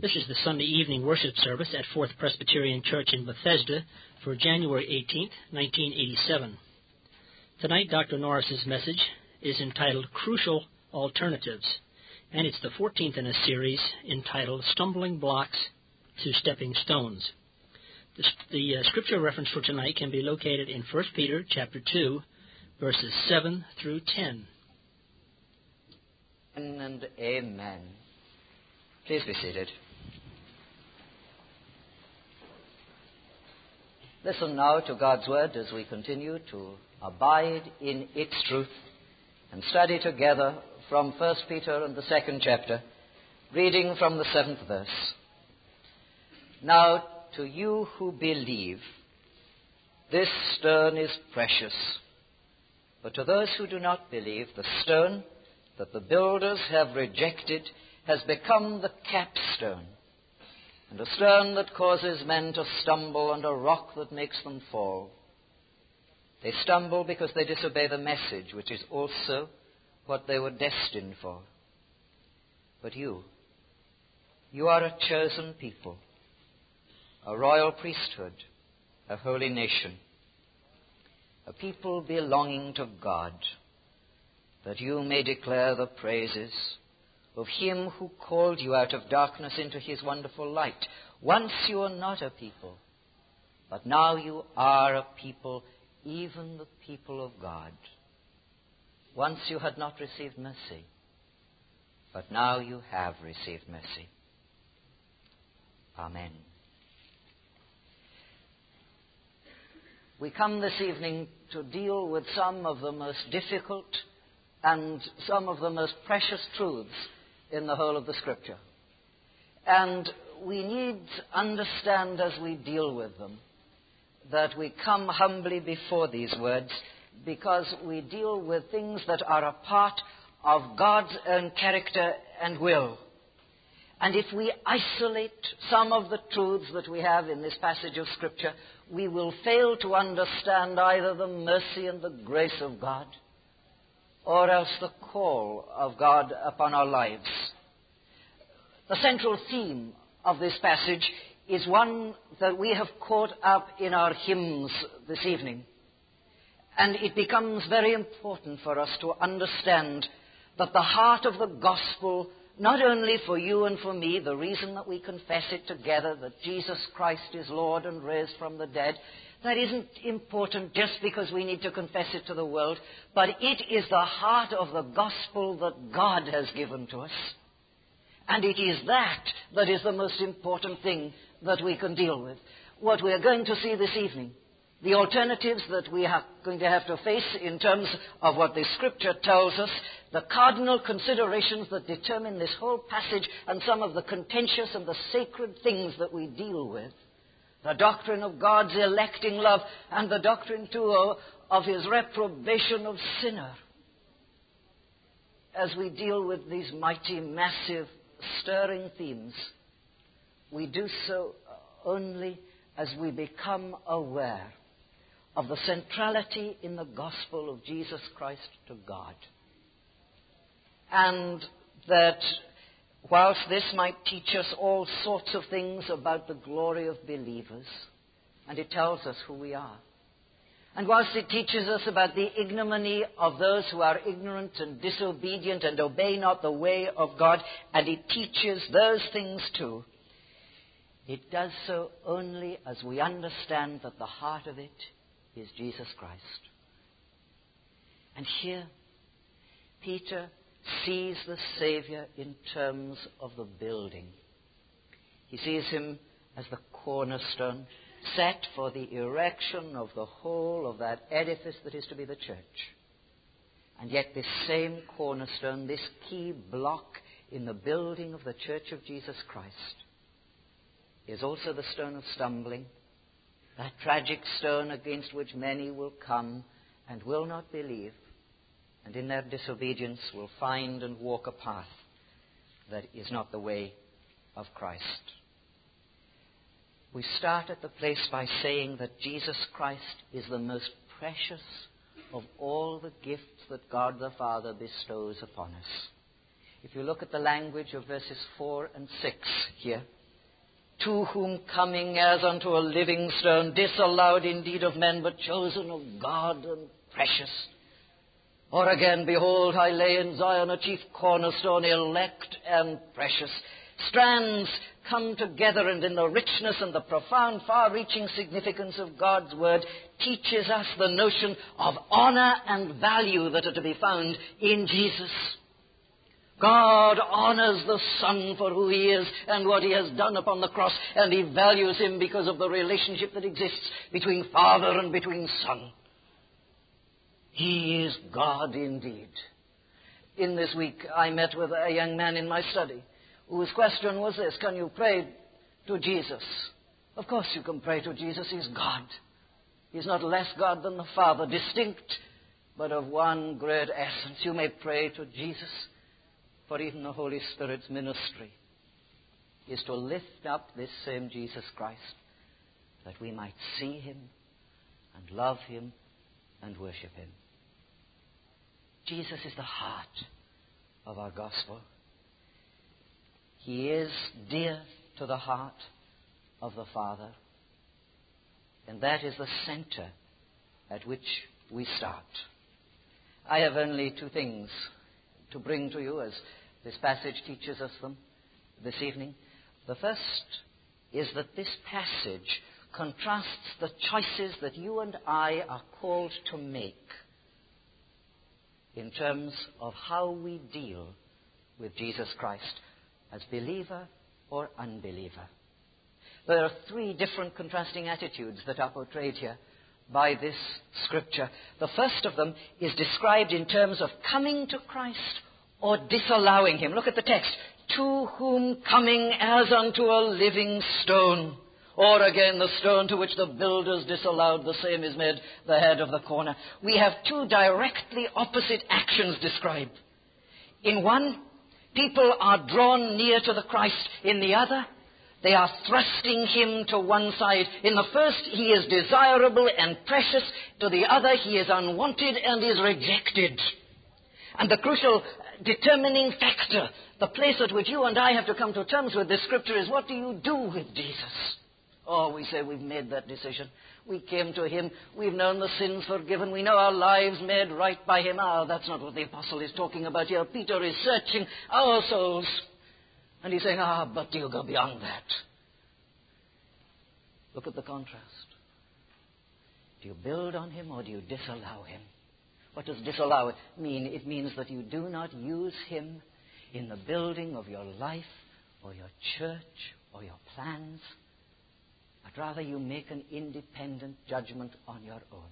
This is the Sunday evening worship service at Fourth Presbyterian Church in Bethesda for January 18th, 1987. Tonight, Dr. Norris's message is entitled Crucial Alternatives, and it's the 14th in a series entitled Stumbling Blocks to Stepping Stones. The scripture reference for tonight can be located in 1 Peter chapter 2, verses 7 through 10. And amen. Please be seated. Listen now to God's word as we continue to abide in its truth and study together from 1 Peter and the 2nd chapter, reading from the 7th verse. Now, to you who believe, this stone is precious. But to those who do not believe, the stone that the builders have rejected has become the capstone, and a stone that causes men to stumble, and a rock that makes them fall. They stumble because they disobey the message, which is also what they were destined for. But you are a chosen people, a royal priesthood, a holy nation, a people belonging to God, that you may declare the praises of him who called you out of darkness into his wonderful light. Once you were not a people, but now you are a people, even the people of God. Once you had not received mercy, but now you have received mercy. Amen. We come this evening to deal with some of the most difficult and some of the most precious truths in the whole of the Scripture. And we need to understand as we deal with them that we come humbly before these words because we deal with things that are a part of God's own character and will. And if we isolate some of the truths that we have in this passage of Scripture, we will fail to understand either the mercy and the grace of God, or else the call of God upon our lives. The central theme of this passage is one that we have caught up in our hymns this evening. And it becomes very important for us to understand that the heart of the gospel, not only for you and for me, the reason that we confess it together, that Jesus Christ is Lord and raised from the dead, that isn't important just because we need to confess it to the world, but it is the heart of the gospel that God has given to us. And it is that is the most important thing that we can deal with. What we are going to see this evening, the alternatives that we are going to have to face in terms of what the Scripture tells us, the cardinal considerations that determine this whole passage and some of the contentious and the sacred things that we deal with. The doctrine of God's electing love and the doctrine, too, of his reprobation of sinner. As we deal with these mighty, massive, stirring themes, we do so only as we become aware of the centrality in the gospel of Jesus Christ to God. And that whilst this might teach us all sorts of things about the glory of believers, and it tells us who we are, and whilst it teaches us about the ignominy of those who are ignorant and disobedient and obey not the way of God, and it teaches those things too, it does so only as we understand that the heart of it is Jesus Christ. And here, Peter sees the Savior in terms of the building. He sees him as the cornerstone, set for the erection of the whole of that edifice that is to be the church. And yet this same cornerstone, this key block in the building of the church of Jesus Christ, is also the stone of stumbling, that tragic stone against which many will come and will not believe, and in their disobedience will find and walk a path that is not the way of Christ. We start at the place by saying that Jesus Christ is the most precious of all the gifts that God the Father bestows upon us. If you look at the language of verses 4 and 6 here, to whom coming as unto a living stone, disallowed indeed of men, but chosen of God and precious. Or again, behold, I lay in Zion a chief cornerstone, elect and precious. Strands come together, and in the richness and the profound, far-reaching significance of God's word teaches us the notion of honor and value that are to be found in Jesus. God honors the Son for who he is and what he has done upon the cross, and he values him because of the relationship that exists between Father and between Son. He is God indeed. In this week, I met with a young man in my study whose question was this: can you pray to Jesus? Of course you can pray to Jesus. He's God. He's not less God than the Father, distinct, but of one great essence. You may pray to Jesus, for even the Holy Spirit's ministry is to lift up this same Jesus Christ, that we might see him and love him and worship him. Jesus is the heart of our gospel. He is dear to the heart of the Father, and that is the center at which we start. I have only two things to bring to you as this passage teaches us them this evening. The first is that this passage contrasts the choices that you and I are called to make in terms of how we deal with Jesus Christ as believer or unbeliever. There are three different contrasting attitudes that are portrayed here by this scripture. The first of them is described in terms of coming to Christ or disallowing him. Look at the text. To whom coming as unto a living stone. Or again, the stone to which the builders disallowed, the same is made the head of the corner. We have two directly opposite actions described. In one, people are drawn near to the Christ. In the other, they are thrusting him to one side. In the first, he is desirable and precious. To the other, he is unwanted and is rejected. And the crucial determining factor, the place at which you and I have to come to terms with this scripture, is what do you do with Jesus? Oh, we say we've made that decision. We came to him. We've known the sins forgiven. We know our lives made right by him. That's not what the apostle is talking about here. Peter is searching our souls. And he's saying, but do you go beyond that? Look at the contrast. Do you build on him or do you disallow him? What does disallow mean? It means that you do not use him in the building of your life or your church or your plans, but rather you make an independent judgment on your own.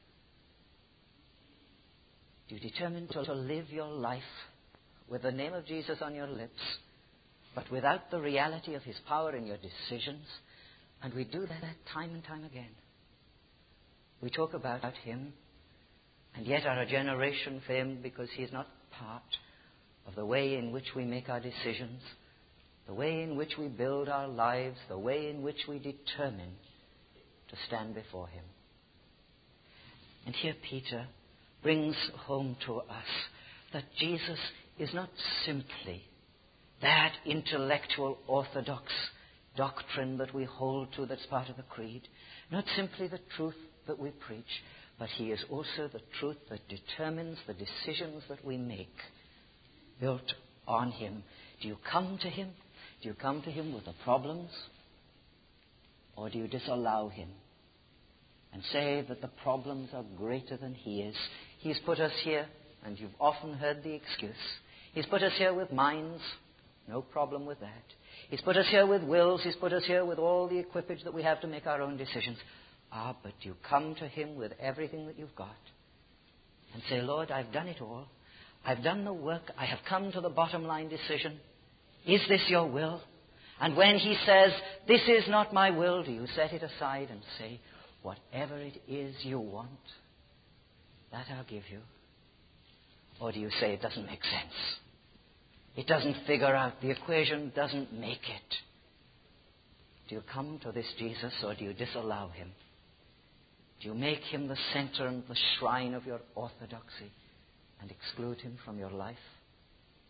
Do you determine to live your life with the name of Jesus on your lips, but without the reality of his power in your decisions? And we do that time and time again. We talk about him, and yet are a generation famed because he is not part of the way in which we make our decisions, the way in which we build our lives, the way in which we determine to stand before him. And here Peter brings home to us that Jesus is not simply that intellectual orthodox doctrine that we hold to that's part of the creed, not simply the truth that we preach, but he is also the truth that determines the decisions that we make, built on him. Do you come to him? Do you come to him with the problems? Or do you disallow him and say that the problems are greater than he is? He's put us here, and you've often heard the excuse. He's put us here with minds. No problem with that. He's put us here with wills. He's put us here with all the equipage that we have to make our own decisions. But you come to him with everything that you've got and say, Lord, I've done it all. I've done the work. I have come to the bottom line decision. Is this your will? And when he says, this is not my will, do you set it aside and say, whatever it is you want, that I'll give you? Or do you say, it doesn't make sense? It doesn't figure out. The equation doesn't make it. Do you come to this Jesus or do you disallow him? Do you make him the center and the shrine of your orthodoxy and exclude him from your life?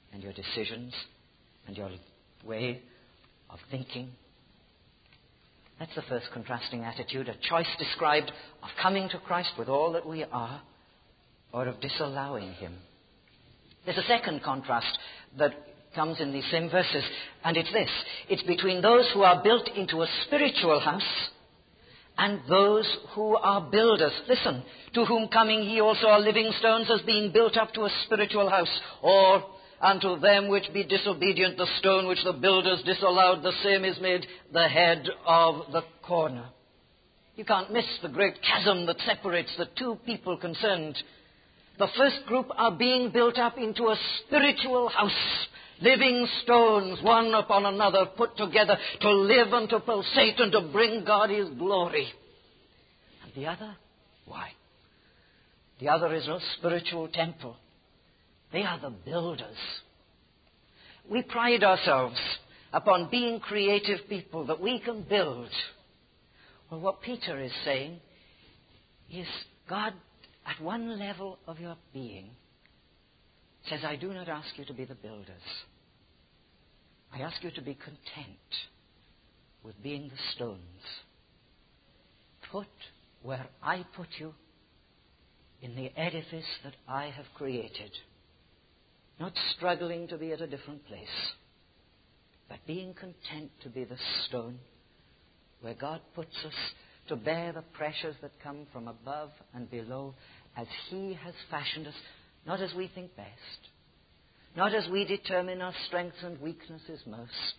and your decisions and your way of thinking. That's the first contrasting attitude, a choice described of coming to Christ with all that we are, or of disallowing him. There's a second contrast that comes in these same verses, and it's this. It's between those who are built into a spiritual house and those who are builders. Listen, to whom coming ye also are living stones, as being built up to a spiritual house. Or unto them which be disobedient, the stone which the builders disallowed, the same is made the head of the corner. You can't miss the great chasm that separates the two people concerned. The first group are being built up into a spiritual house, living stones, one upon another, put together to live and to pulsate and to bring God his glory. And the other, why? The other is no spiritual temple. They are the builders. We pride ourselves upon being creative people, that we can build. Well, what Peter is saying is, God, at one level of your being, says, I do not ask you to be the builders. I ask you to be content with being the stones. Put where I put you in the edifice that I have created. Not struggling to be at a different place, but being content to be the stone where God puts us to bear the pressures that come from above and below, as he has fashioned us, not as we think best, not as we determine our strengths and weaknesses most,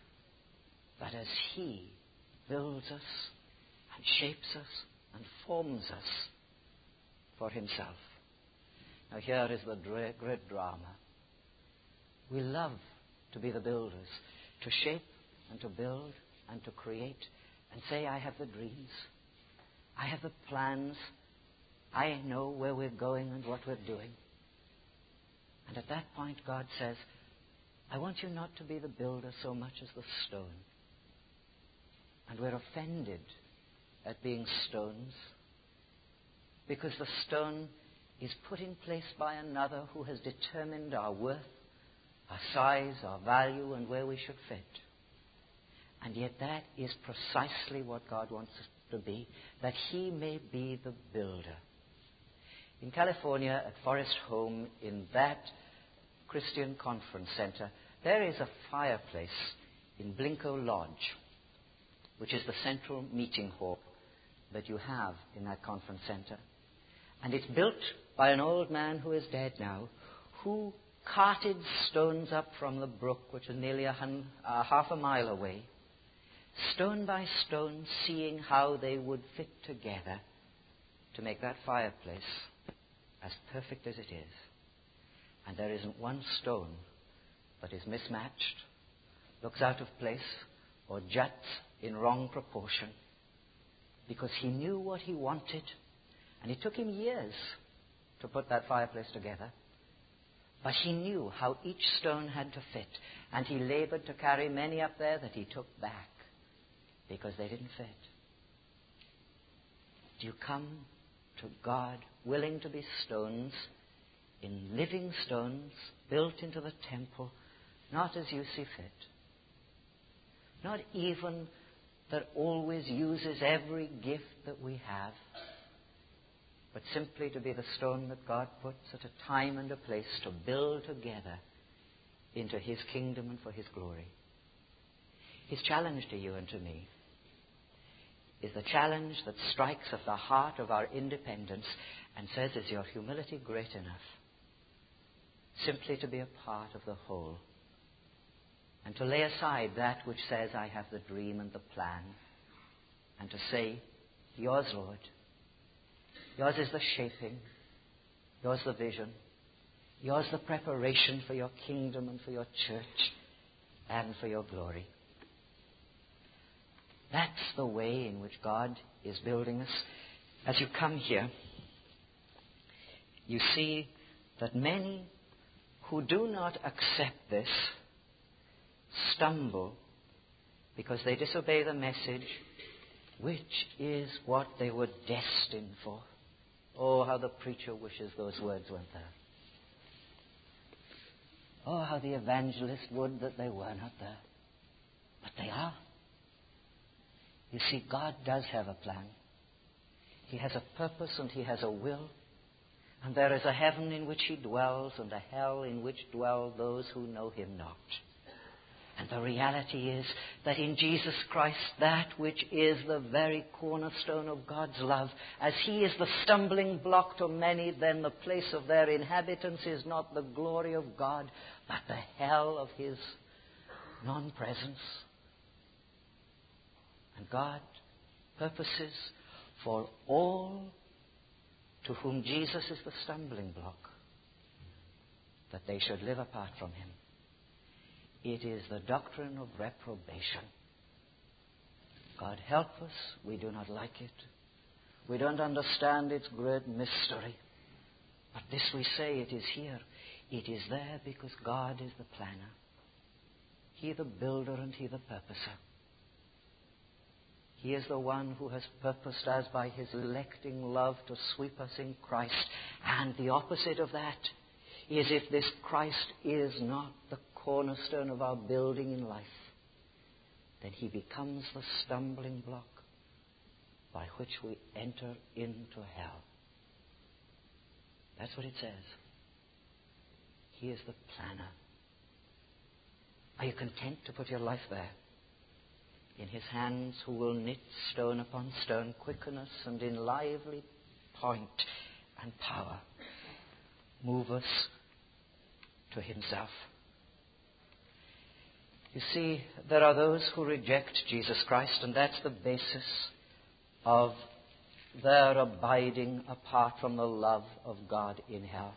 but as he builds us and shapes us and forms us for himself. Now here is the great drama. We love to be the builders, to shape and to build and to create and say, I have the dreams, I have the plans, I know where we're going and what we're doing. And at that point, God says, I want you not to be the builder so much as the stone. And we're offended at being stones, because the stone is put in place by another who has determined our worth, our size, our value, and where we should fit. And yet that is precisely what God wants us to be, that he may be the builder. In California, at Forest Home, in that Christian conference center, there is a fireplace in Blinko Lodge, which is the central meeting hall that you have in that conference center. And it's built by an old man who is dead now, who carted stones up from the brook, which is nearly half a mile away, stone by stone, seeing how they would fit together to make that fireplace as perfect as it is. And there isn't one stone that is mismatched, looks out of place, or juts in wrong proportion, because he knew what he wanted, and it took him years to put that fireplace together. But he knew how each stone had to fit, and he labored to carry many up there that he took back because they didn't fit. Do you come to God willing to be stones, in living stones, built into the temple, not as you see fit, not even that always uses every gift that we have, but simply to be the stone that God puts at a time and a place to build together into his kingdom and for his glory? His challenge to you and to me is the challenge that strikes at the heart of our independence and says, is your humility great enough simply to be a part of the whole, and to lay aside that which says, I have the dream and the plan, and to say, yours, Lord. Yours is the shaping. Yours the vision. Yours the preparation for your kingdom and for your church and for your glory. That's the way in which God is building us. As you come here, you see that many who do not accept this stumble because they disobey the message, which is what they were destined for. Oh, how the preacher wishes those words weren't there. Oh, how the evangelist would that they were not there. But they are. You see, God does have a plan. He has a purpose and He has a will. And there is a heaven in which He dwells and a hell in which dwell those who know Him not. And the reality is that in Jesus Christ, that which is the very cornerstone of God's love, as He is the stumbling block to many, then the place of their inhabitants is not the glory of God, but the hell of His non-presence. And God purposes for all to whom Jesus is the stumbling block, that they should live apart from Him. It is the doctrine of reprobation. God help us, we do not like it. We don't understand its great mystery. But this we say, it is here. It is there because God is the planner. He the builder and He the purposer. He is the one who has purposed us by His electing love to sweep us in Christ. And the opposite of that is if this Christ is not the cornerstone of our building in life, then He becomes the stumbling block by which we enter into hell. That's what it says. He is the planner. Are you content to put your life there? In His hands who will knit stone upon stone, quicken us and in lively point and power move us to Himself. You see, there are those who reject Jesus Christ, and that's the basis of their abiding apart from the love of God in hell.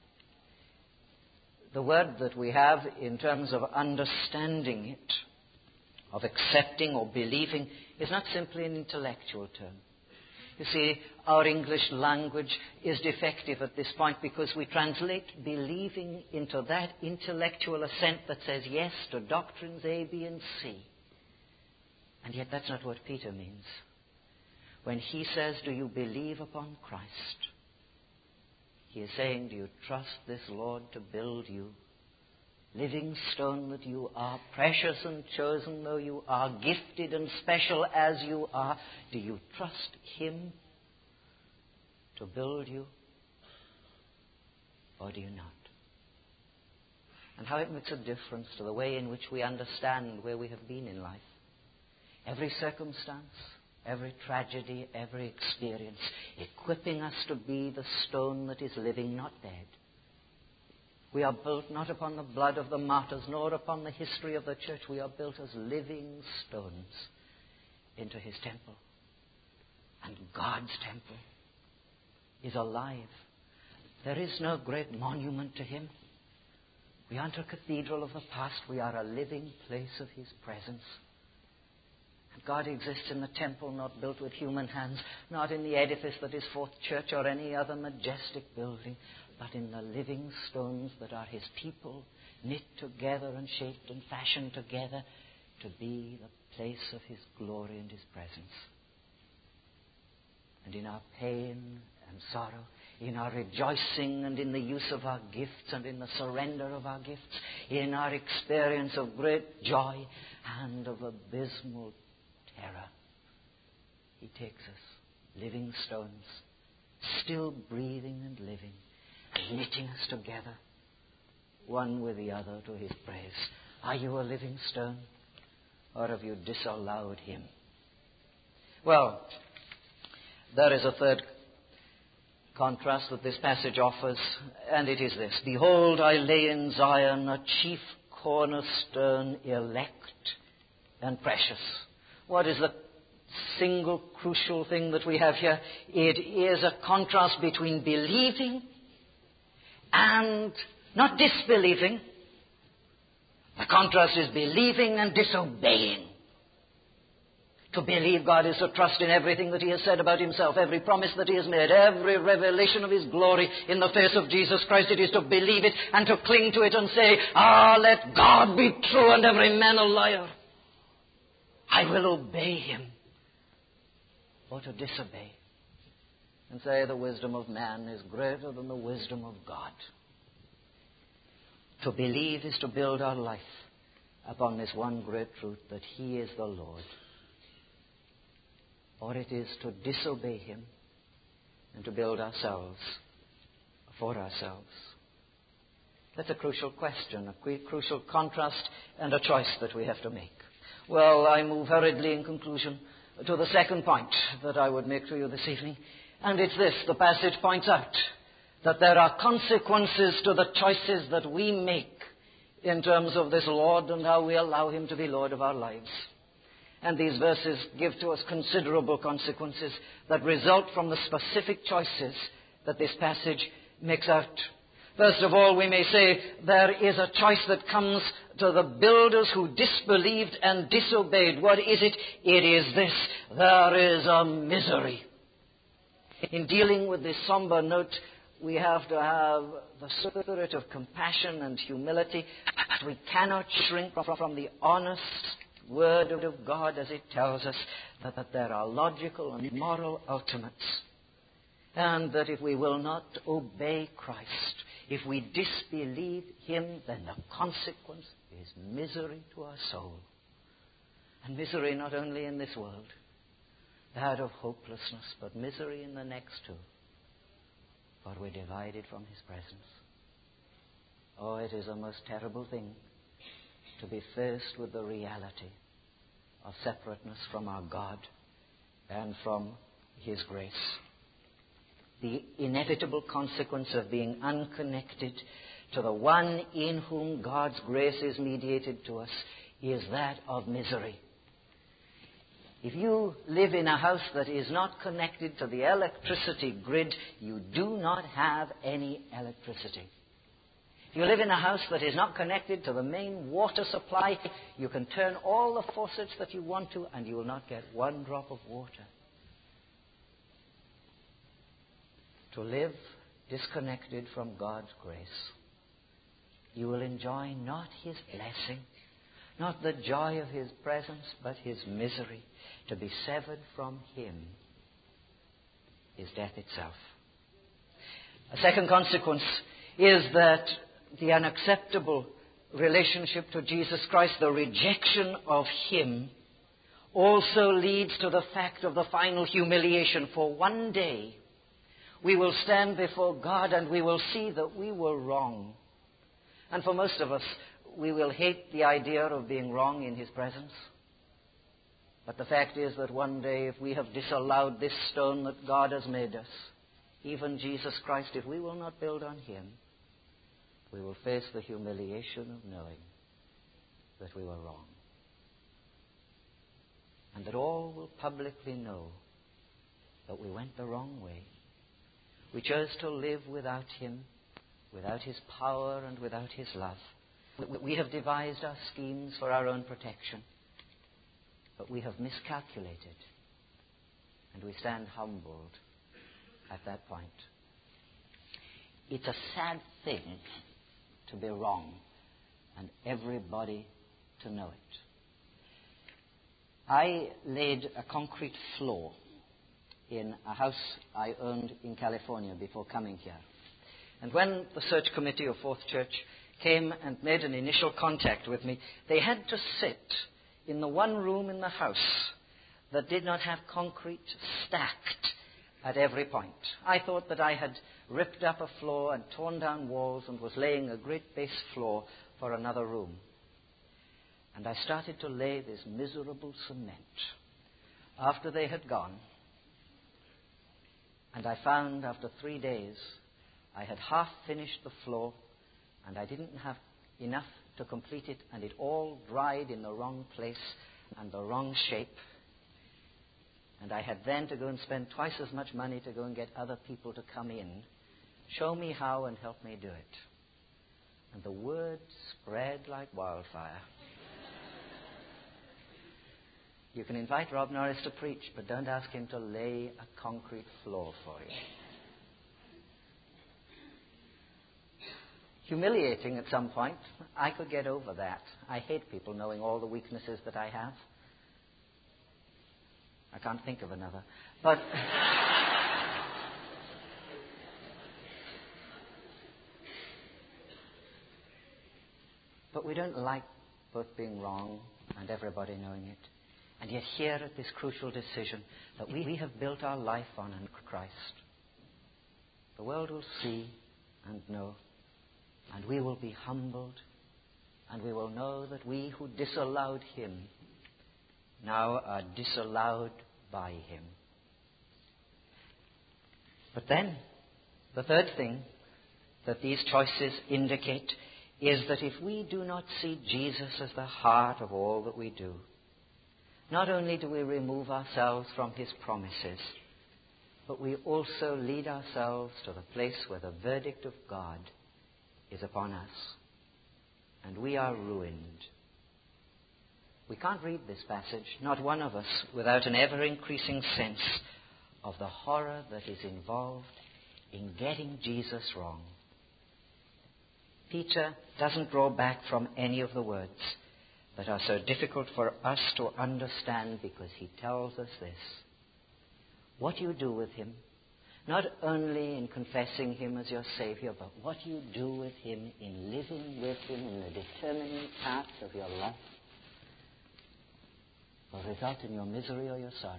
The word that we have in terms of understanding it, of accepting or believing, is not simply an intellectual term. You see, our English language is defective at this point because we translate believing into that intellectual assent that says yes to doctrines A, B, and C. And yet that's not what Peter means. When he says, do you believe upon Christ? He is saying, do you trust this Lord to build you? Living stone that you are, precious and chosen though you are, gifted and special as you are, do you trust Him to build you, or do you not? And how it makes a difference to the way in which we understand where we have been in life. Every circumstance, every tragedy, every experience, equipping us to be the stone that is living, not dead. We are built not upon the blood of the martyrs, nor upon the history of the church. We are built as living stones into His temple. And God's temple is alive. There is no great monument to Him. We aren't a cathedral of the past. We are a living place of His presence. And God exists in the temple not built with human hands, not in the edifice that is Fourth Church or any other majestic building, but in the living stones that are His people, knit together and shaped and fashioned together to be the place of His glory and His presence. And in our pain and sorrow, in our rejoicing and in the use of our gifts and in the surrender of our gifts, in our experience of great joy and of abysmal terror, He takes us, living stones, still breathing and living, knitting us together, one with the other to His praise. Are you a living stone, or have you disallowed Him? Well, there is a third contrast that this passage offers, and it is this. Behold, I lay in Zion a chief cornerstone, elect and precious. What is the single crucial thing that we have here? It is a contrast between believing and not disbelieving. The contrast is believing and disobeying. To believe God is to trust in everything that He has said about Himself, every promise that He has made, every revelation of His glory in the face of Jesus Christ. It is to believe it and to cling to it and say, let God be true and every man a liar. I will obey Him. Or to disobey and say the wisdom of man is greater than the wisdom of God. To believe is to build our life upon this one great truth, that He is the Lord. Or it is to disobey Him and to build ourselves for ourselves. That's a crucial question, a crucial contrast, and a choice that we have to make. Well, I move hurriedly in conclusion to the second point that I would make to you this evening. And it's this: the passage points out that there are consequences to the choices that we make in terms of this Lord and how we allow Him to be Lord of our lives. And these verses give to us considerable consequences that result from the specific choices that this passage makes out. First of all, we may say there is a choice that comes to the builders who disbelieved and disobeyed. What is it? It is this: there is a misery. In dealing with this somber note, we have to have the spirit of compassion and humility. We cannot shrink from the honest Word of God as it tells us that there are logical and moral ultimates. And that if we will not obey Christ, if we disbelieve Him, then the consequence is misery to our soul. And misery not only in this world, that of hopelessness, but misery in the next too. For we're divided from His presence. Oh, it is a most terrible thing to be faced with the reality of separateness from our God and from His grace. The inevitable consequence of being unconnected to the one in whom God's grace is mediated to us is that of misery. If you live in a house that is not connected to the electricity grid, you do not have any electricity. If you live in a house that is not connected to the main water supply, you can turn all the faucets that you want to, and you will not get one drop of water. To live disconnected from God's grace, you will enjoy not His blessing, not the joy of His presence, but His misery. To be severed from Him is death itself. A second consequence is that the unacceptable relationship to Jesus Christ, the rejection of Him, also leads to the fact of the final humiliation. For one day, we will stand before God and we will see that we were wrong. And for most of us, we will hate the idea of being wrong in His presence. But the fact is that one day, if we have disallowed this stone that God has made us, even Jesus Christ, if we will not build on Him, we will face the humiliation of knowing that we were wrong. And that all will publicly know that we went the wrong way. We chose to live without Him, without His power and without His love. We have devised our schemes for our own protection, but we have miscalculated, and we stand humbled at that point. It's a sad thing to be wrong, and everybody to know it. I laid a concrete floor in a house I owned in California before coming here. And when the search committee of Fourth Church came and made an initial contact with me, they had to sit in the one room in the house that did not have concrete stacked at every point. I thought that I had ripped up a floor and torn down walls and was laying a great base floor for another room. And I started to lay this miserable cement. After they had gone, and I found after 3 days I had half finished the floor, and I didn't have enough to complete it, and it all dried in the wrong place and the wrong shape. And I had then to go and spend twice as much money to go and get other people to come in, show me how and help me do it. And the word spread like wildfire. You can invite Rob Norris to preach, but don't ask him to lay a concrete floor for you. Humiliating at some point. I could get over that. I hate people knowing all the weaknesses that I have. I can't think of another. But But we don't like both being wrong and everybody knowing it. And yet here at this crucial decision that we have built our life on in Christ, the world will see and know, and we will be humbled, and we will know that we who disallowed him now are disallowed by him. But then, the third thing that these choices indicate is that if we do not see Jesus as the heart of all that we do, not only do we remove ourselves from his promises, but we also lead ourselves to the place where the verdict of God is upon us, and we are ruined. We can't read this passage, not one of us, without an ever-increasing sense of the horror that is involved in getting Jesus wrong. Peter doesn't draw back from any of the words that are so difficult for us to understand, because he tells us this. What you do with him, not only in confessing him as your Savior, but what you do with him in living with him in the determining parts of your life, will result in your misery or your sorrow.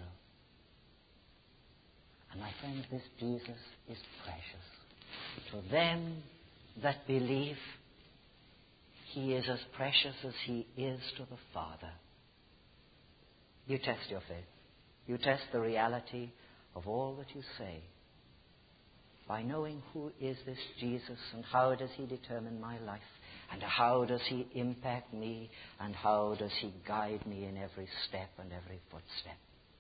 And my friends, this Jesus is precious. To them that believe, he is as precious as he is to the Father. You test your faith. You test the reality of all that you say by knowing who is this Jesus and how does he determine my life, and how does he impact me, and how does he guide me in every step and every footstep.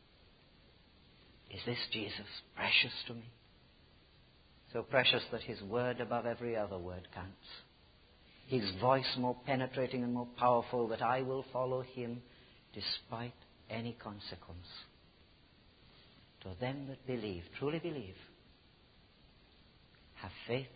Is this Jesus precious to me? So precious that his word above every other word counts. His voice more penetrating and more powerful, that I will follow him despite any consequence. To them that believe, truly believe, have faith,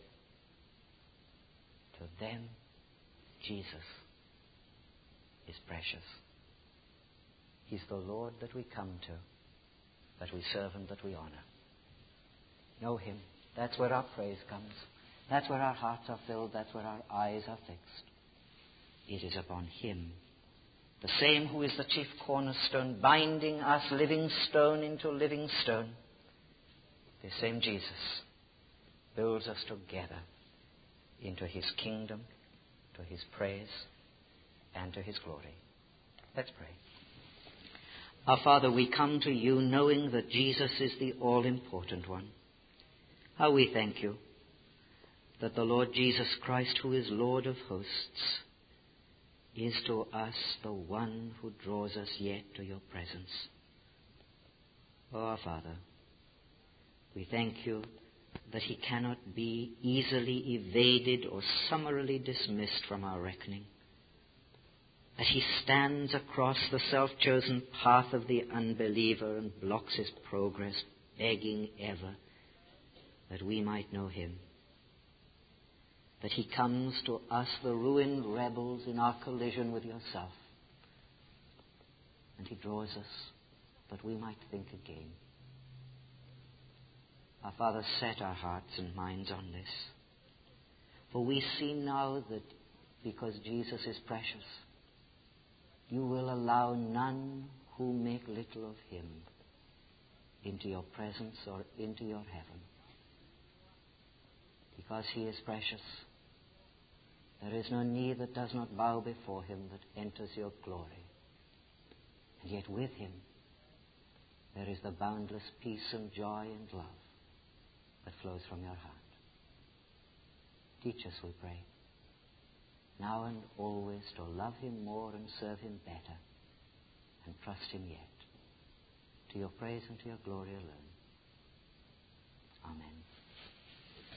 to them Jesus is precious. He's the Lord that we come to, that we serve and that we honor. Know him. That's where our praise comes. That's where our hearts are filled. That's where our eyes are fixed. It is upon him, the same who is the chief cornerstone, binding us living stone into living stone. The same Jesus builds us together into his kingdom, to his praise, and to his glory. Let's pray. Our Father, we come to you knowing that Jesus is the all-important one. How we thank you that the Lord Jesus Christ, who is Lord of hosts, is to us the one who draws us yet to your presence. Oh, our Father, we thank you that he cannot be easily evaded or summarily dismissed from our reckoning, that he stands across the self-chosen path of the unbeliever and blocks his progress, begging ever that we might know him, that he comes to us, the ruined rebels in our collision with yourself, and he draws us that we might think again. Our Father, set our hearts and minds on this, for we see now that because Jesus is precious, you will allow none who make little of him into your presence or into your heaven. Because he is precious, there is no knee that does not bow before him that enters your glory. And yet with him there is the boundless peace and joy and love that flows from your heart. Teach us, we pray, now and always to love him more and serve him better and trust him yet, to your praise and to your glory alone.